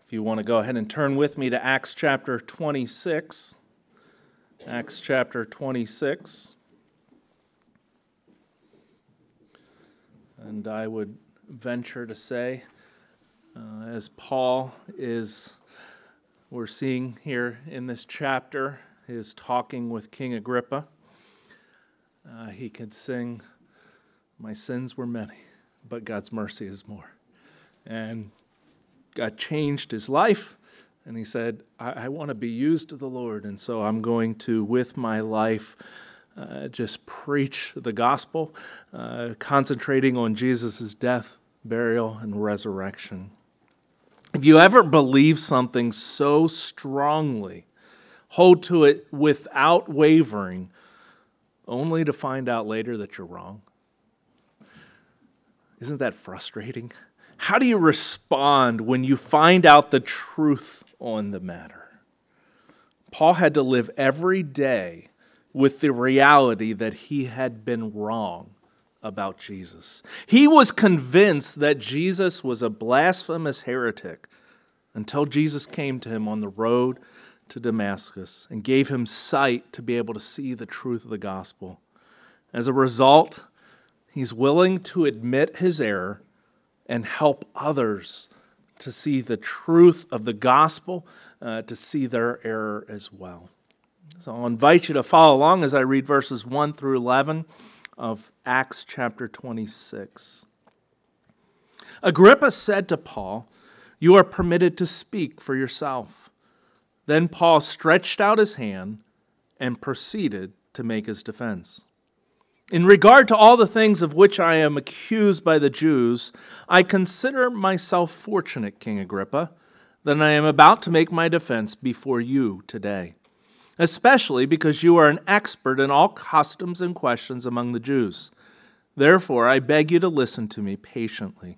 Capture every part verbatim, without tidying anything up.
If you want to go ahead and turn with me to Acts chapter twenty-six. Acts chapter twenty-six. And I would venture to say, uh, as Paul is, we're seeing here in this chapter, is talking with King Agrippa, uh, he could sing, "My sins were many, but God's mercy is more." And God changed his life, and he said, I, I want to be used to the Lord, and so I'm going to, with my life, uh, just preach the gospel, uh, concentrating on Jesus' death, burial, and resurrection. If you ever believe something so strongly, hold to it without wavering, only to find out later that you're wrong. Isn't that frustrating? How do you respond when you find out the truth on the matter? Paul had to live every day with the reality that he had been wrong about Jesus. He was convinced that Jesus was a blasphemous heretic until Jesus came to him on the road to Damascus and gave him sight to be able to see the truth of the gospel. As a result, he's willing to admit his error and help others to see the truth of the gospel, uh, to see their error as well. So I'll invite you to follow along as I read verses one through eleven of Acts chapter twenty-six. Agrippa said to Paul, "You are permitted to speak for yourself." Then Paul stretched out his hand and proceeded to make his defense. "In regard to all the things of which I am accused by the Jews, I consider myself fortunate, King Agrippa, that I am about to make my defense before you today, especially because you are an expert in all customs and questions among the Jews. Therefore, I beg you to listen to me patiently.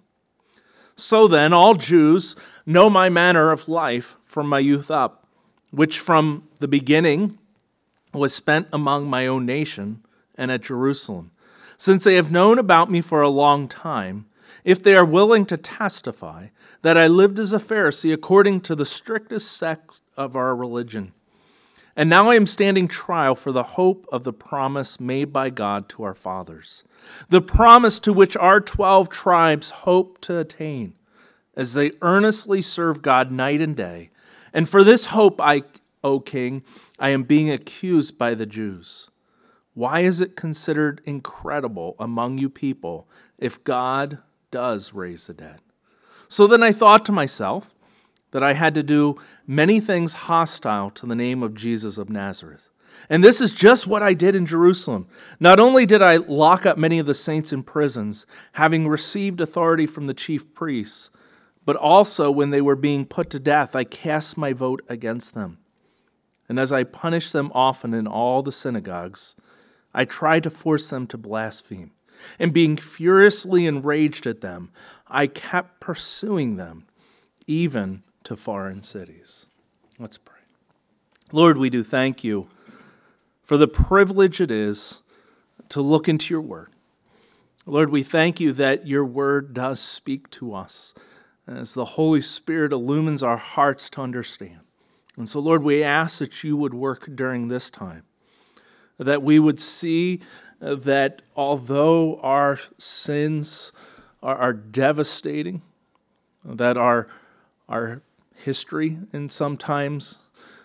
So then, all Jews know my manner of life from my youth up, which from the beginning was spent among my own nation and at Jerusalem. Since they have known about me for a long time, if they are willing to testify that I lived as a Pharisee according to the strictest sect of our religion. And now I am standing trial for the hope of the promise made by God to our fathers, the promise to which our twelve tribes hope to attain, as they earnestly serve God night and day. And for this hope, I, O King, I am being accused by the Jews. Why is it considered incredible among you people if God does raise the dead? So then I thought to myself that I had to do many things hostile to the name of Jesus of Nazareth. And this is just what I did in Jerusalem. Not only did I lock up many of the saints in prisons, having received authority from the chief priests, but also when they were being put to death, I cast my vote against them. And as I punished them often in all the synagogues, I tried to force them to blaspheme. And being furiously enraged at them, I kept pursuing them, even to foreign cities." Let's pray. Lord, we do thank you for the privilege it is to look into your word. Lord, we thank you that your word does speak to us as the Holy Spirit illumines our hearts to understand. And so, Lord, we ask that you would work during this time, that we would see that although our sins are, are devastating, that our, our history and sometimes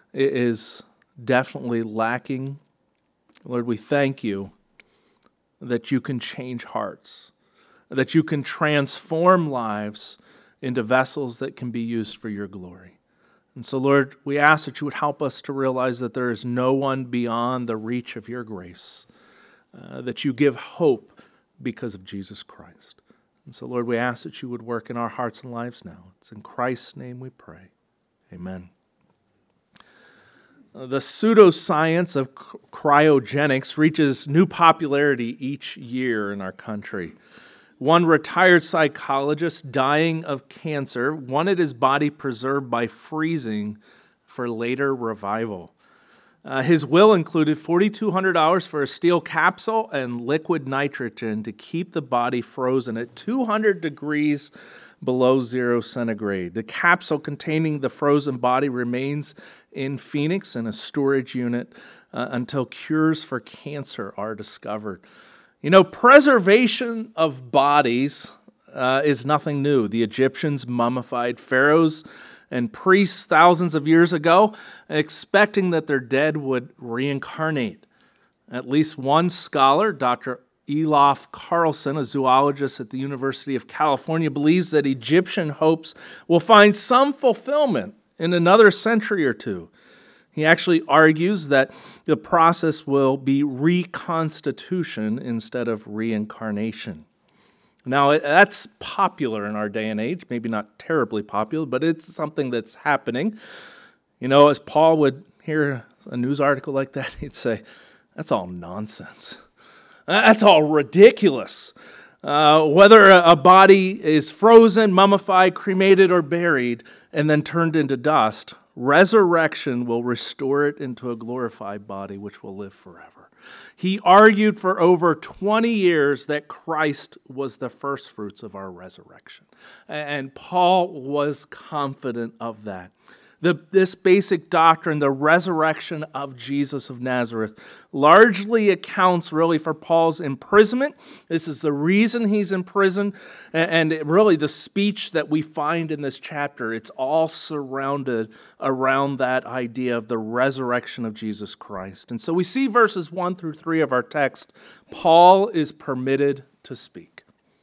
is definitely lacking, Lord, we thank you that you can change hearts, that you can transform lives into vessels that can be used for your glory. And so, Lord, we ask that you would help us to realize that there is no one beyond the reach of your grace, uh, that you give hope because of Jesus Christ. And so, Lord, we ask that you would work in our hearts and lives now. It's in Christ's name we pray. Amen. Uh, the pseudoscience of cryogenics reaches new popularity each year in our country. One retired psychologist dying of cancer wanted his body preserved by freezing for later revival. Uh, his will included four thousand two hundred dollars for a steel capsule and liquid nitrogen to keep the body frozen at two hundred degrees below zero centigrade. The capsule containing the frozen body remains in Phoenix in a storage unit uh, until cures for cancer are discovered. You know, preservation of bodies uh, is nothing new. The Egyptians mummified pharaohs and priests thousands of years ago, expecting that their dead would reincarnate. At least one scholar, Doctor Elof Carlson, a zoologist at the University of California, believes that Egyptian hopes will find some fulfillment in another century or two. He actually argues that the process will be reconstitution instead of reincarnation. Now, that's popular in our day and age, maybe not terribly popular, but it's something that's happening. You know, as Paul would hear a news article like that, he'd say, that's all nonsense. That's all ridiculous. Uh, whether a body is frozen, mummified, cremated, or buried, and then turned into dust, resurrection will restore it into a glorified body which will live forever. He argued for over twenty years that Christ was the first fruits of our resurrection. And Paul was confident of that. The, this basic doctrine, the resurrection of Jesus of Nazareth, largely accounts really for Paul's imprisonment. This is the reason he's in prison. And, and really the speech that we find in this chapter, it's all surrounded around that idea of the resurrection of Jesus Christ. And so we see verses one through three of our text, Paul is permitted to speak.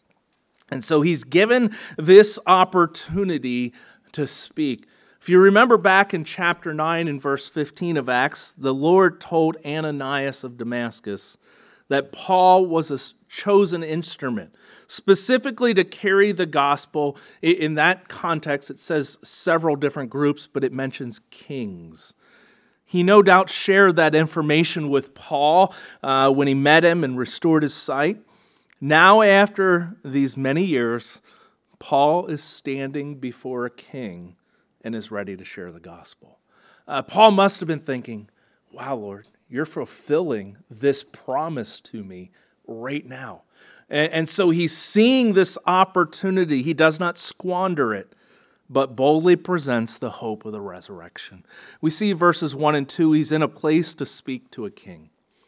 And so he's given this opportunity to speak. If you remember back in chapter nine and verse fifteen of Acts, the Lord told Ananias of Damascus that Paul was a chosen instrument, specifically to carry the gospel. In that context, it says several different groups, but it mentions kings. He no doubt shared that information with Paul uh, when he met him and restored his sight. Now, after these many years, Paul is standing before a king and is ready to share the gospel. Uh, Paul must have been thinking, wow, Lord, you're fulfilling this promise to me right now. And, and so he's seeing this opportunity. He does not squander it, but boldly presents the hope of the resurrection. We see verses one and two, he's in a place to speak to a king.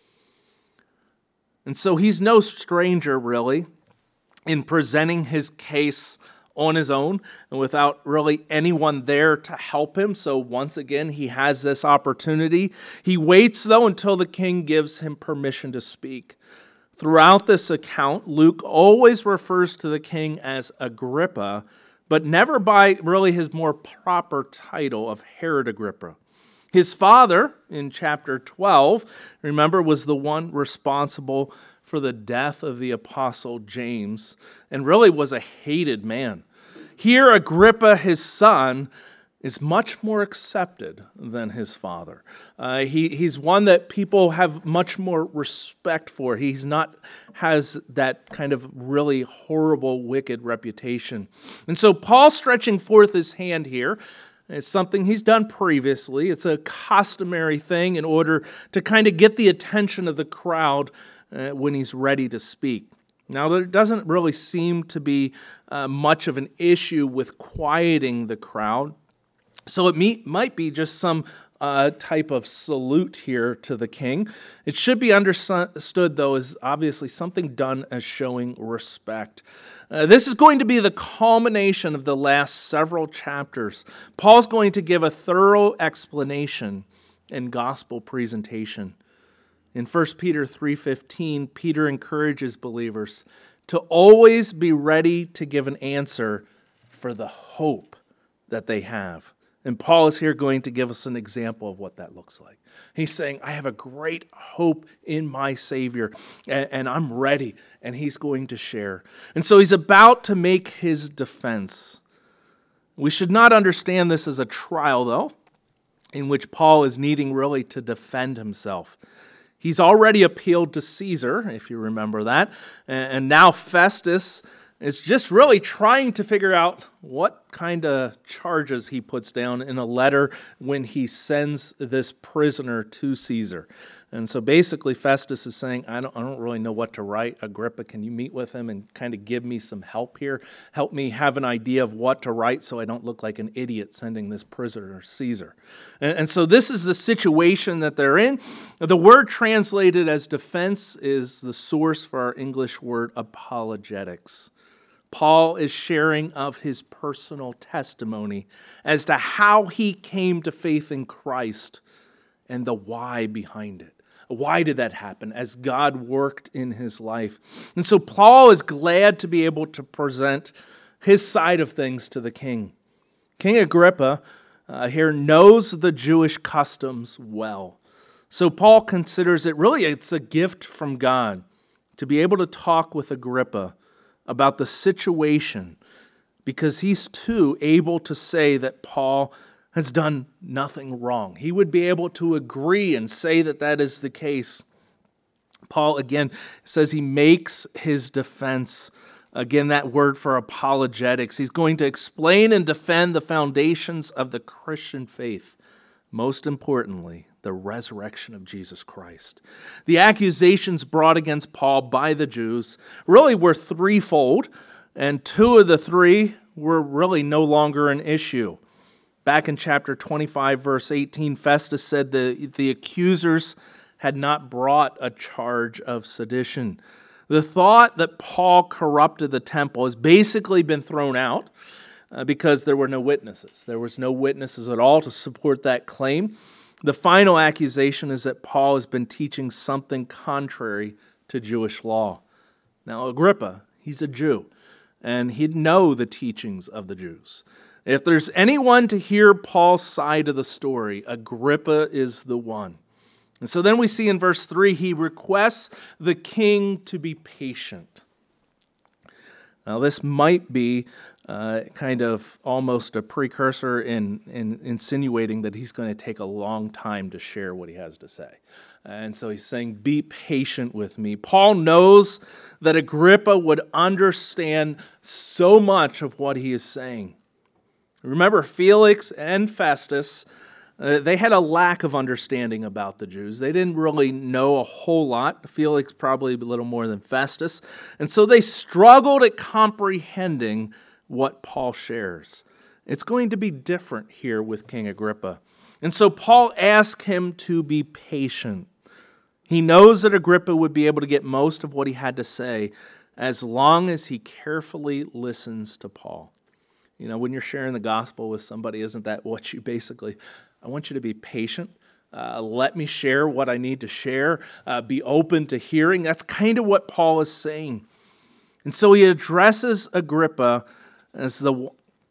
And so he's no stranger, really, in presenting his case on his own and without really anyone there to help him. So once again, he has this opportunity. He waits, though, until the king gives him permission to speak. Throughout this account, Luke always refers to the king as Agrippa, but never by really his more proper title of Herod Agrippa. His father, in chapter twelve, remember, was the one responsible for the death of the apostle James, and really was a hated man. Here, Agrippa, his son, is much more accepted than his father. Uh, he, he's one that people have much more respect for. He's not has that kind of really horrible, wicked reputation. And so Paul stretching forth his hand here is something he's done previously. It's a customary thing in order to kind of get the attention of the crowd uh, when he's ready to speak. Now, there doesn't really seem to be uh, much of an issue with quieting the crowd. So it may, might be just some uh, type of salute here to the king. It should be understood, though, as obviously something done as showing respect. Uh, this is going to be the culmination of the last several chapters. Paul's going to give a thorough explanation and gospel presentation. In First Peter three fifteen, Peter encourages believers to always be ready to give an answer for the hope that they have. And Paul is here going to give us an example of what that looks like. He's saying, I have a great hope in my Savior, and, and I'm ready, and he's going to share. And so he's about to make his defense. We should not understand this as a trial, though, in which Paul is needing really to defend himself. He's already appealed to Caesar, if you remember that, and now Festus is just really trying to figure out what kind of charges he puts down in a letter when he sends this prisoner to Caesar. And so basically Festus is saying, I don't, I don't really know what to write. Agrippa, can you meet with him and kind of give me some help here? Help me have an idea of what to write so I don't look like an idiot sending this prisoner Caesar. And, and so this is the situation that they're in. The word translated as defense is the source for our English word apologetics. Paul is sharing of his personal testimony as to how he came to faith in Christ and the why behind it. Why did that happen as God worked in his life? And so Paul is glad to be able to present his side of things to the king. King Agrippa uh, here knows the Jewish customs well. So Paul considers it really, it's a gift from God to be able to talk with Agrippa about the situation, because he's too able to say that Paul has done nothing wrong. He would be able to agree and say that that is the case. Paul, again, says he makes his defense. Again, that word for apologetics. He's going to explain and defend the foundations of the Christian faith. Most importantly, the resurrection of Jesus Christ. The accusations brought against Paul by the Jews really were threefold, and two of the three were really no longer an issue. Back in chapter twenty-five, verse eighteen, Festus said the, the accusers had not brought a charge of sedition. The thought that Paul corrupted the temple has basically been thrown out uh, because there were no witnesses. There was no witnesses at all to support that claim. The final accusation is that Paul has been teaching something contrary to Jewish law. Now, Agrippa, he's a Jew, and he'd know the teachings of the Jews. If there's anyone to hear Paul's side of the story, Agrippa is the one. And so then we see in verse three, he requests the king to be patient. Now this might be uh, kind of almost a precursor in, in insinuating that he's going to take a long time to share what he has to say. And so he's saying, be patient with me. Paul knows that Agrippa would understand so much of what he is saying. Remember, Felix and Festus, uh, they had a lack of understanding about the Jews. They didn't really know a whole lot. Felix probably a little more than Festus. And so they struggled at comprehending what Paul shares. It's going to be different here with King Agrippa. And so Paul asks him to be patient. He knows that Agrippa would be able to get most of what he had to say as long as he carefully listens to Paul. You know, when you're sharing the gospel with somebody, isn't that what you basically, I want you to be patient. Uh, let me share what I need to share. Uh, be open to hearing. That's kind of what Paul is saying. And so he addresses Agrippa as the,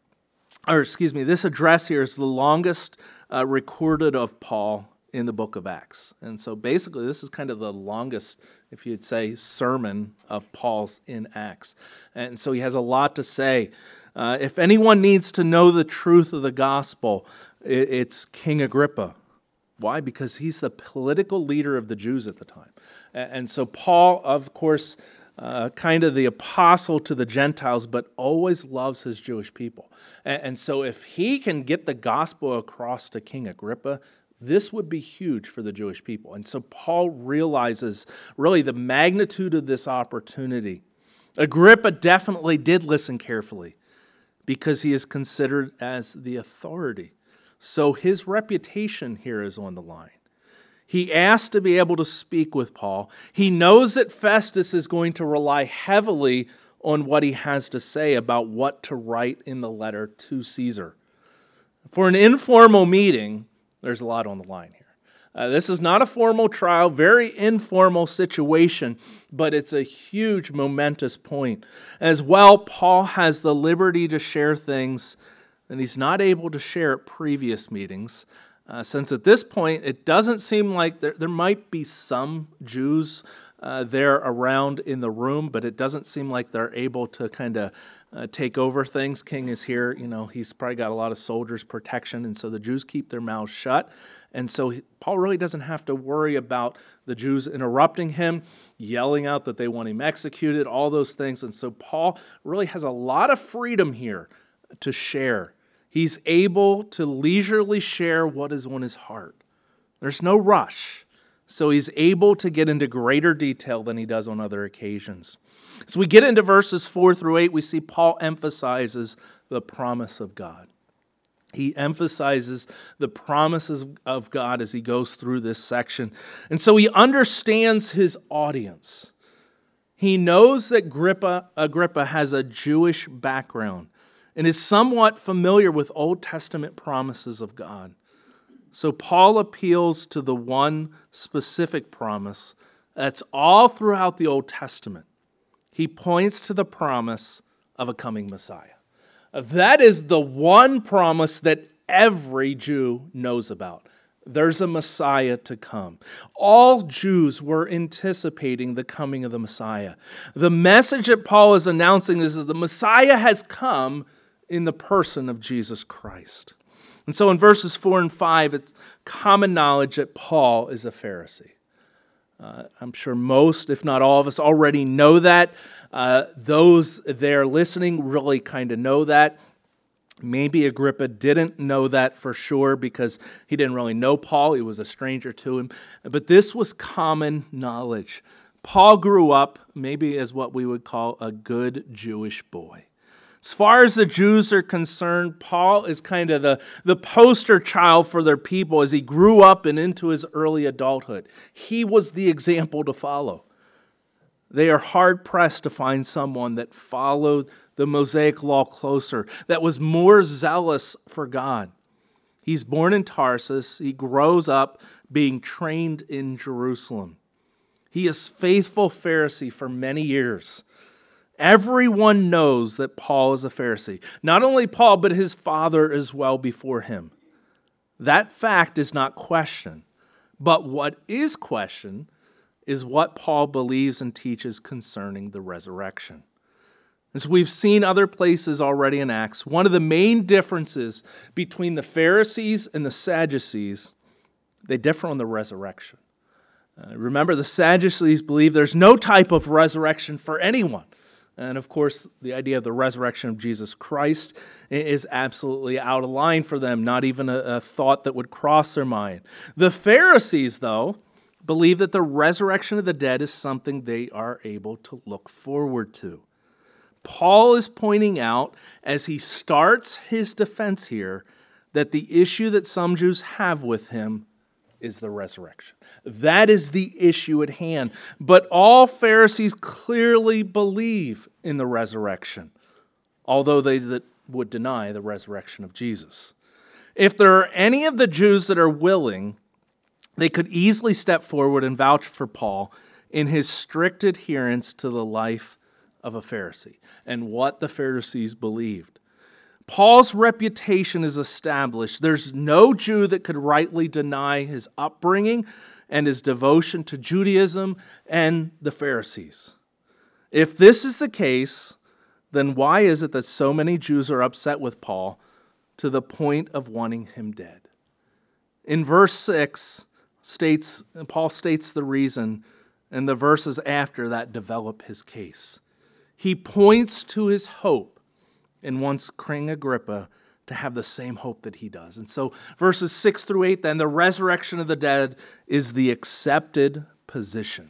or excuse me, this address here is the longest uh, recorded of Paul in the book of Acts. And so basically this is kind of the longest, if you'd say, sermon of Paul's in Acts. And so he has a lot to say. Uh, if anyone needs to know the truth of the gospel, it, it's King Agrippa. Why? Because he's the political leader of the Jews at the time. And, and so Paul, of course, uh, kind of the apostle to the Gentiles, but always loves his Jewish people. And, and so if he can get the gospel across to King Agrippa, this would be huge for the Jewish people. And so Paul realizes really the magnitude of this opportunity. Agrippa definitely did listen carefully, because he is considered as the authority. So his reputation here is on the line. He asked to be able to speak with Paul. He knows that Festus is going to rely heavily on what he has to say about what to write in the letter to Caesar. For an informal meeting, there's a lot on the line here. Uh, this is not a formal trial, very informal situation, but it's a huge, momentous point. As well, Paul has the liberty to share things that he's not able to share at previous meetings, uh, since at this point, it doesn't seem like there, there might be some Jews uh, there around in the room, but it doesn't seem like they're able to kind of uh, take over things. King is here, you know, he's probably got a lot of soldiers' protection, and so the Jews keep their mouths shut. And so Paul really doesn't have to worry about the Jews interrupting him, yelling out that they want him executed, all those things. And so Paul really has a lot of freedom here to share. He's able to leisurely share what is on his heart. There's no rush. So he's able to get into greater detail than he does on other occasions. So we get into verses four through eight, we see Paul emphasizes the promise of God. He emphasizes the promises of God as he goes through this section. And so he understands his audience. He knows that Agrippa, Agrippa has a Jewish background and is somewhat familiar with Old Testament promises of God. So Paul appeals to the one specific promise that's all throughout the Old Testament. He points to the promise of a coming Messiah. That is the one promise that every Jew knows about. There's a Messiah to come. All Jews were anticipating the coming of the Messiah. The message that Paul is announcing is that the Messiah has come in the person of Jesus Christ. And so in verses four and five, it's common knowledge that Paul is a Pharisee. Uh, I'm sure most, if not all of us, already know that. Uh, those there listening really kind of know that. Maybe Agrippa didn't know that for sure because he didn't really know Paul. He was a stranger to him. But this was common knowledge. Paul grew up maybe as what we would call a good Jewish boy. As far as the Jews are concerned, Paul is kind of the, the poster child for their people as he grew up and into his early adulthood. He was the example to follow. They are hard-pressed to find someone that followed the Mosaic law closer, that was more zealous for God. He's born in Tarsus. He grows up being trained in Jerusalem. He is faithful Pharisee for many years. Everyone knows that Paul is a Pharisee. Not only Paul, but his father as well before him. That fact is not questioned. But what is questioned is what Paul believes and teaches concerning the resurrection. As we've seen other places already in Acts, one of the main differences between the Pharisees and the Sadducees, they differ on the resurrection. Uh, remember, the Sadducees believe there's no type of resurrection for anyone. And of course, the idea of the resurrection of Jesus Christ is absolutely out of line for them, not even a, a thought that would cross their mind. The Pharisees, though, believe that the resurrection of the dead is something they are able to look forward to. Paul is pointing out, as he starts his defense here, that the issue that some Jews have with him is the resurrection. That is the issue at hand. But all Pharisees clearly believe in the resurrection, although they would deny the resurrection of Jesus. If there are any of the Jews that are willing, they could easily step forward and vouch for Paul in his strict adherence to the life of a Pharisee and what the Pharisees believed. Paul's reputation is established. There's no Jew that could rightly deny his upbringing and his devotion to Judaism and the Pharisees. If this is the case, then why is it that so many Jews are upset with Paul to the point of wanting him dead? In verse six, states Paul states the reason, and the verses after that develop his case. He points to his hope and wants King Agrippa to have the same hope that he does. And so verses six through eight, then the resurrection of the dead is the accepted position.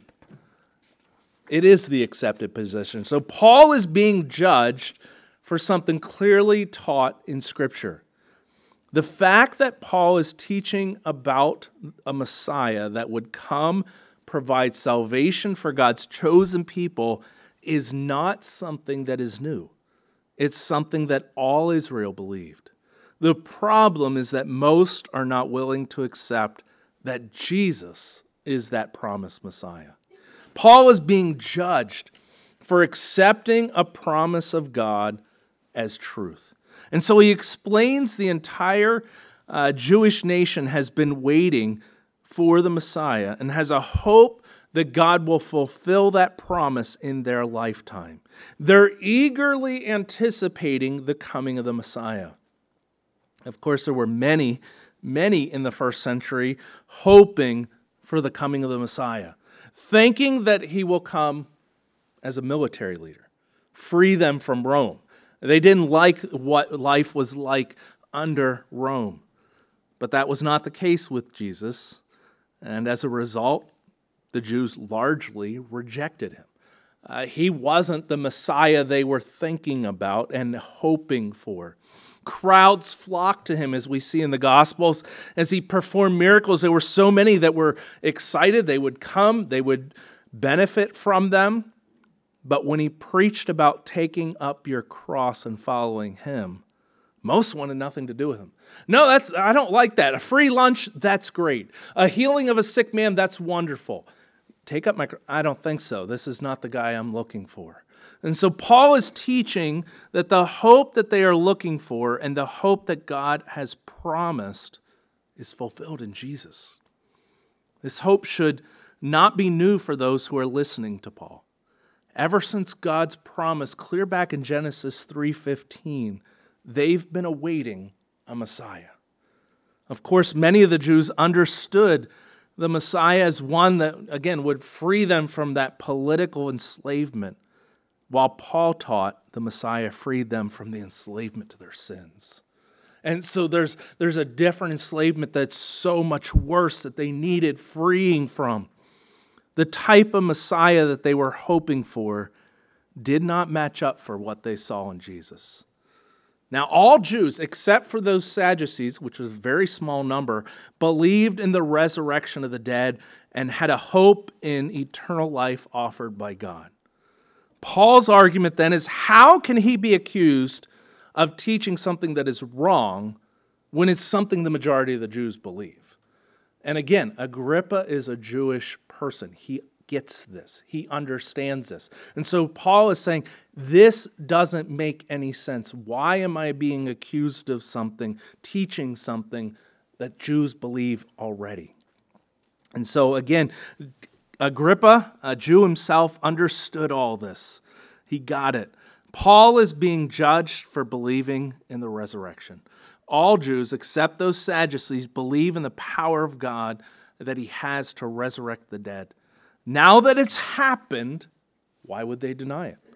It is the accepted position. So Paul is being judged for something clearly taught in Scripture. The fact that Paul is teaching about a Messiah that would come, provide salvation for God's chosen people, is not something that is new. It's something that all Israel believed. The problem is that most are not willing to accept that Jesus is that promised Messiah. Paul is being judged for accepting a promise of God as truth. And so he explains the entire uh, Jewish nation has been waiting for the Messiah and has a hope that God will fulfill that promise in their lifetime. They're eagerly anticipating the coming of the Messiah. Of course, there were many, many in the first century hoping for the coming of the Messiah, thinking that he will come as a military leader, free them from Rome. They didn't like what life was like under Rome. But that was not the case with Jesus. And as a result, the Jews largely rejected him. Uh, he wasn't the Messiah they were thinking about and hoping for. Crowds flocked to him, as we see in the Gospels. As he performed miracles, there were so many that were excited. They would come, they would benefit from them. But when he preached about taking up your cross and following him, most wanted nothing to do with him. No, that's I don't like that. A free lunch, that's great. A healing of a sick man, that's wonderful. Take up my, I don't think so. This is not the guy I'm looking for. And so Paul is teaching that the hope that they are looking for and the hope that God has promised is fulfilled in Jesus. This hope should not be new for those who are listening to Paul. Ever since God's promise, clear back in Genesis three fifteen, they've been awaiting a Messiah. Of course, many of the Jews understood the Messiah as one that, again, would free them from that political enslavement, while Paul taught the Messiah freed them from the enslavement to their sins. And so there's, there's a different enslavement that's so much worse that they needed freeing from. The type of Messiah that they were hoping for did not match up for what they saw in Jesus. Now, all Jews, except for those Sadducees, which was a very small number, believed in the resurrection of the dead and had a hope in eternal life offered by God. Paul's argument then is, how can he be accused of teaching something that is wrong when it's something the majority of the Jews believe? And again, Agrippa is a Jewish person. He gets this. He understands this. And so Paul is saying, this doesn't make any sense. Why am I being accused of something, teaching something that Jews believe already? And so again, Agrippa, a Jew himself, understood all this. He got it. Paul is being judged for believing in the resurrection. All Jews, except those Sadducees, believe in the power of God that he has to resurrect the dead. Now that it's happened, why would they deny it?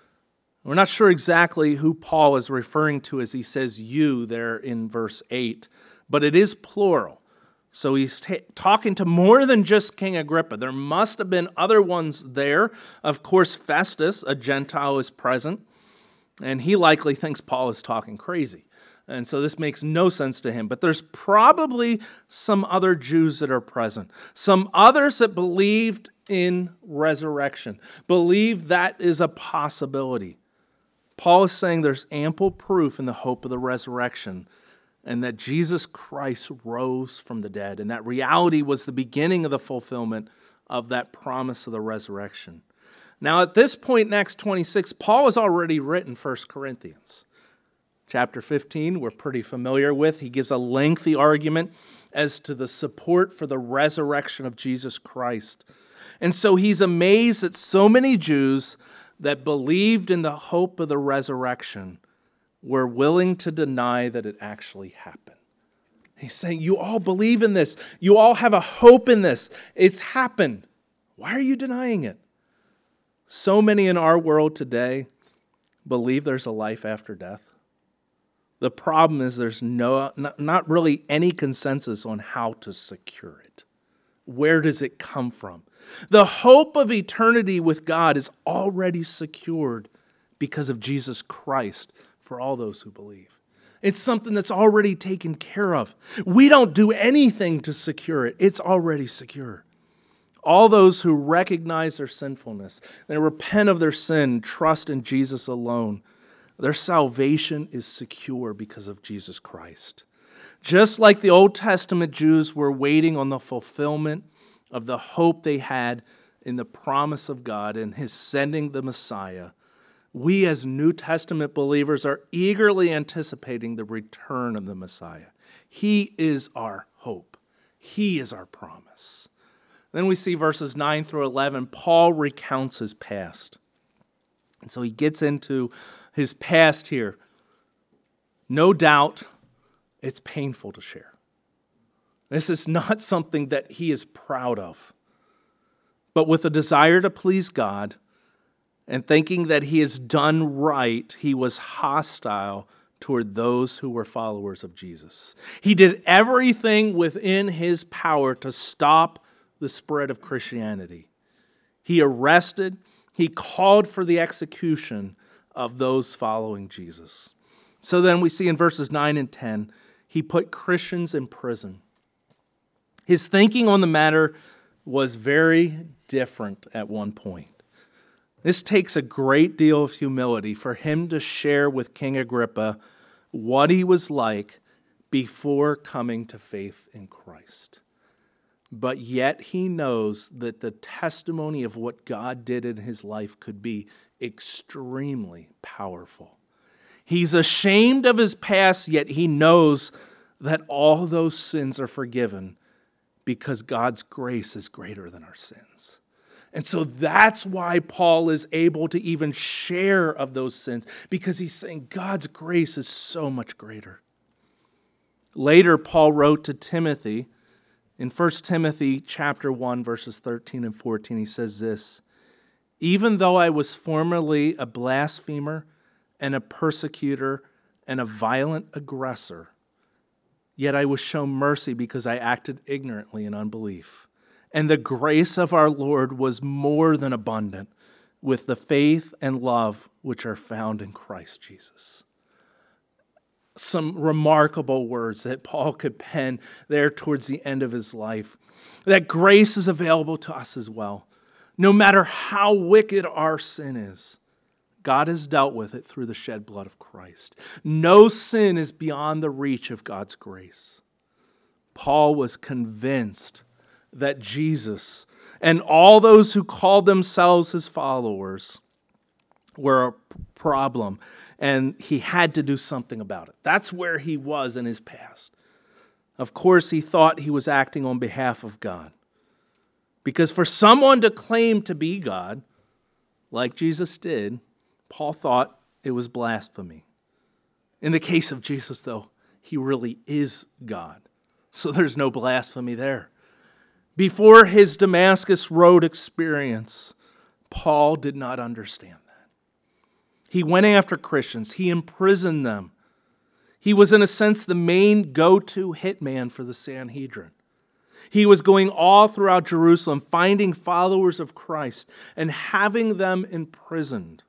We're not sure exactly who Paul is referring to as he says you there in verse eight, but it is plural. So he's t- talking to more than just King Agrippa. There must have been other ones there. Of course, Festus, a Gentile, is present, and he likely thinks Paul is talking crazy. And so this makes no sense to him. But there's probably some other Jews that are present. Some others that believed in resurrection. Believe that is a possibility. Paul is saying there's ample proof in the hope of the resurrection and that Jesus Christ rose from the dead. And that reality was the beginning of the fulfillment of that promise of the resurrection. Now at this point in Acts twenty-six, Paul has already written First Corinthians. Chapter fifteen, we're pretty familiar with. He gives a lengthy argument as to the support for the resurrection of Jesus Christ. And so he's amazed that so many Jews that believed in the hope of the resurrection were willing to deny that it actually happened. He's saying, you all believe in this. You all have a hope in this. It's happened. Why are you denying it? So many in our world today believe there's a life after death. The problem is there's no, not really any consensus on how to secure it. Where does it come from? The hope of eternity with God is already secured because of Jesus Christ for all those who believe. It's something that's already taken care of. We don't do anything to secure it. It's already secure. All those who recognize their sinfulness, they repent of their sin, trust in Jesus alone, their salvation is secure because of Jesus Christ. Just like the Old Testament Jews were waiting on the fulfillment of the hope they had in the promise of God and his sending the Messiah, we as New Testament believers are eagerly anticipating the return of the Messiah. He is our hope. He is our promise. Then we see verses nine through eleven, Paul recounts his past. And so he gets into his past here. No doubt it's painful to share. This is not something that he is proud of. But with a desire to please God and thinking that he has done right, he was hostile toward those who were followers of Jesus. He did everything within his power to stop the spread of Christianity. He arrested, he called for the execution of those following Jesus. So then we see in verses nine and ten, he put Christians in prison. His thinking on the matter was very different at one point. This takes a great deal of humility for him to share with King Agrippa what he was like before coming to faith in Christ. But yet he knows that the testimony of what God did in his life could be extremely powerful. He's ashamed of his past, yet he knows that all those sins are forgiven because God's grace is greater than our sins. And so that's why Paul is able to even share of those sins, because he's saying God's grace is so much greater. Later, Paul wrote to Timothy, in First Timothy chapter one, verses thirteen and fourteen, he says this, "Even though I was formerly a blasphemer and a persecutor and a violent aggressor, yet I was shown mercy because I acted ignorantly in unbelief. And the grace of our Lord was more than abundant with the faith and love which are found in Christ Jesus." Some remarkable words that Paul could pen there towards the end of his life. That grace is available to us as well. No matter how wicked our sin is, God has dealt with it through the shed blood of Christ. No sin is beyond the reach of God's grace. Paul was convinced that Jesus and all those who called themselves his followers were a problem, and he had to do something about it. That's where he was in his past. Of course, he thought he was acting on behalf of God. Because for someone to claim to be God, like Jesus did, Paul thought it was blasphemy. In the case of Jesus, though, he really is God. So there's no blasphemy there. Before his Damascus Road experience, Paul did not understand that. He went after Christians. He imprisoned them. He was, in a sense, the main go-to hitman for the Sanhedrin. He was going all throughout Jerusalem, finding followers of Christ and having them imprisoned.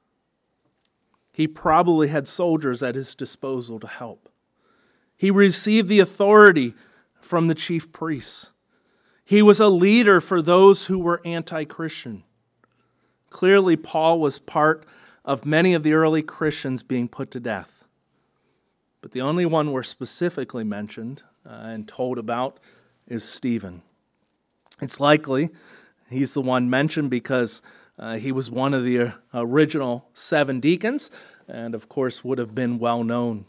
He probably had soldiers at his disposal to help. He received the authority from the chief priests. He was a leader for those who were anti-Christian. Clearly, Paul was part of many of the early Christians being put to death. But the only one we're specifically mentioned uh, and told about is Stephen. It's likely he's the one mentioned because uh, he was one of the uh, original seven deacons and, of course, would have been well known.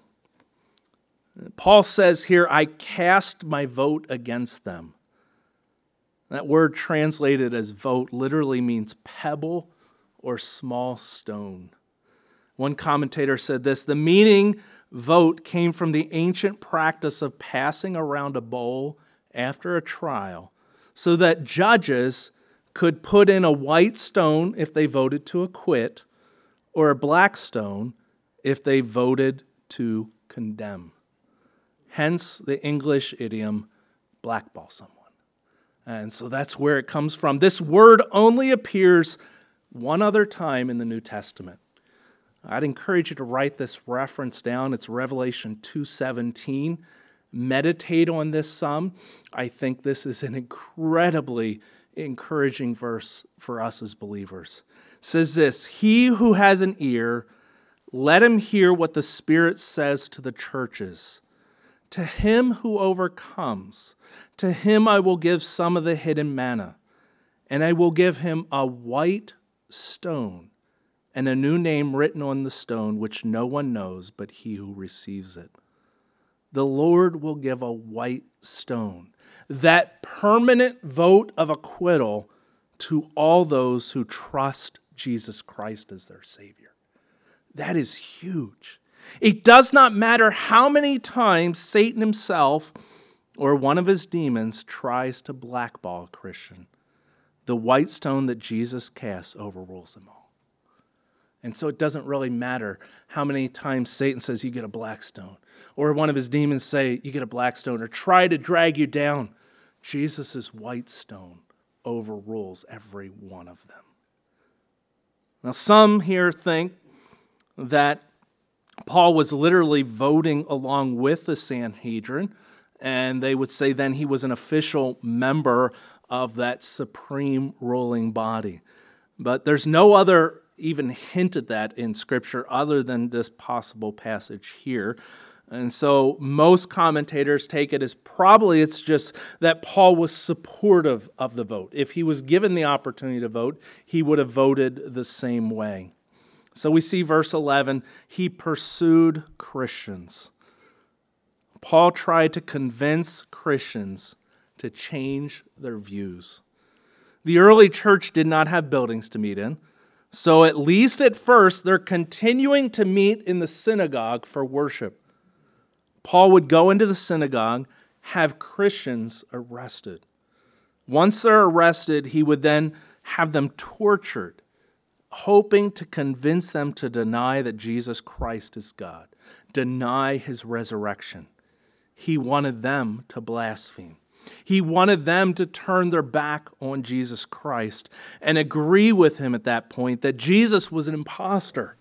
Paul says here, "I cast my vote against them." That word translated as vote literally means pebble or small stone. One commentator said this, "The meaning vote came from the ancient practice of passing around a bowl after a trial so that judges could put in a white stone if they voted to acquit or a black stone if they voted to condemn." Hence the English idiom, blackball someone. And so that's where it comes from. This word only appears one other time in the New Testament. I'd encourage you to write this reference down. It's Revelation two seventeen. Meditate on this some. I think this is an incredibly encouraging verse for us as believers. It says this, "He who has an ear, let him hear what the Spirit says to the churches. To him who overcomes, to him I will give some of the hidden manna, and I will give him a white stone and a new name written on the stone which no one knows but he who receives it." The Lord will give a white stone, that permanent vote of acquittal to all those who trust Jesus Christ as their Savior. That is huge. It does not matter how many times Satan himself or one of his demons tries to blackball a Christian. The white stone that Jesus casts overrules them all. And so it doesn't really matter how many times Satan says you get a black stone, or one of his demons say you get a black stone, or try to drag you down. Jesus' white stone overrules every one of them. Now, some here think that Paul was literally voting along with the Sanhedrin, and they would say then he was an official member of that supreme ruling body. But there's no other even hint at that in Scripture other than this possible passage here. And so most commentators take it as probably it's just that Paul was supportive of the vote. If he was given the opportunity to vote, he would have voted the same way. So we see verse eleven, he pursued Christians. Paul tried to convince Christians to change their views. The early church did not have buildings to meet in, so at least at first, they're continuing to meet in the synagogue for worship. Paul would go into the synagogue, have Christians arrested. Once they're arrested, he would then have them tortured, hoping to convince them to deny that Jesus Christ is God, deny his resurrection. He wanted them to blaspheme. He wanted them to turn their back on Jesus Christ and agree with him at that point that Jesus was an imposter.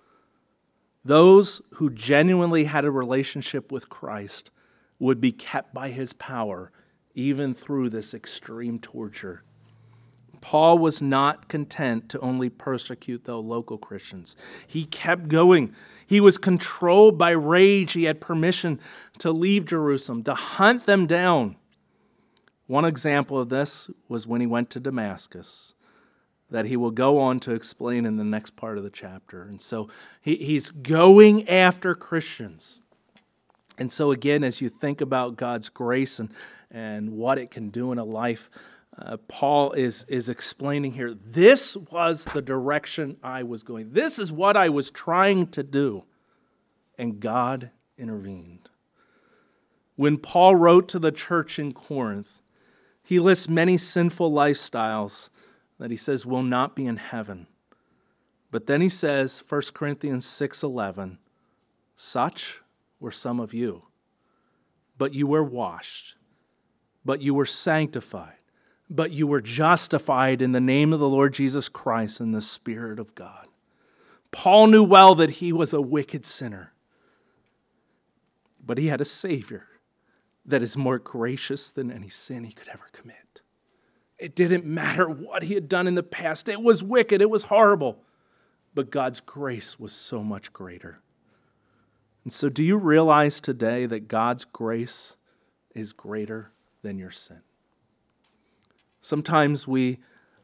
Those who genuinely had a relationship with Christ would be kept by his power even through this extreme torture. Paul was not content to only persecute the local Christians. He kept going. He was controlled by rage. He had permission to leave Jerusalem, to hunt them down. One example of this was when he went to Damascus, that he will go on to explain in the next part of the chapter. And so he, he's going after Christians. And so again, as you think about God's grace and, and what it can do in a life, uh, Paul is, is explaining here, this was the direction I was going. This is what I was trying to do. And God intervened. When Paul wrote to the church in Corinth, he lists many sinful lifestyles that he says will not be in heaven. But then he says, First Corinthians six eleven, such were some of you, but you were washed, but you were sanctified, but you were justified in the name of the Lord Jesus Christ and the Spirit of God. Paul knew well that he was a wicked sinner, but he had a Savior that is more gracious than any sin he could ever commit. It didn't matter what he had done in the past. It was wicked. It was horrible. But God's grace was so much greater. And so do you realize today that God's grace is greater than your sin? Sometimes we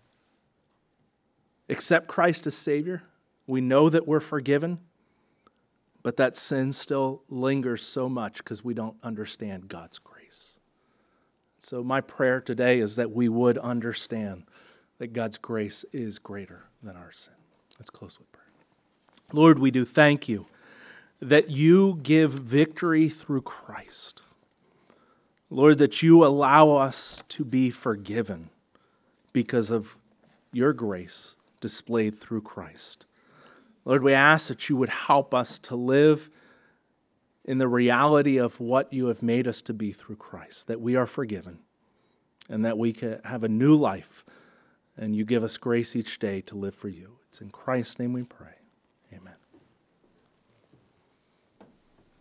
accept Christ as Savior. We know that we're forgiven. But that sin still lingers so much because we don't understand God's grace. So my prayer today is that we would understand that God's grace is greater than our sin. Let's close with prayer. Lord, we do thank you that you give victory through Christ. Lord, that you allow us to be forgiven because of your grace displayed through Christ. Lord, we ask that you would help us to live in the reality of what you have made us to be through Christ, that we are forgiven and that we can have a new life, and you give us grace each day to live for you. It's in Christ's name we pray. Amen.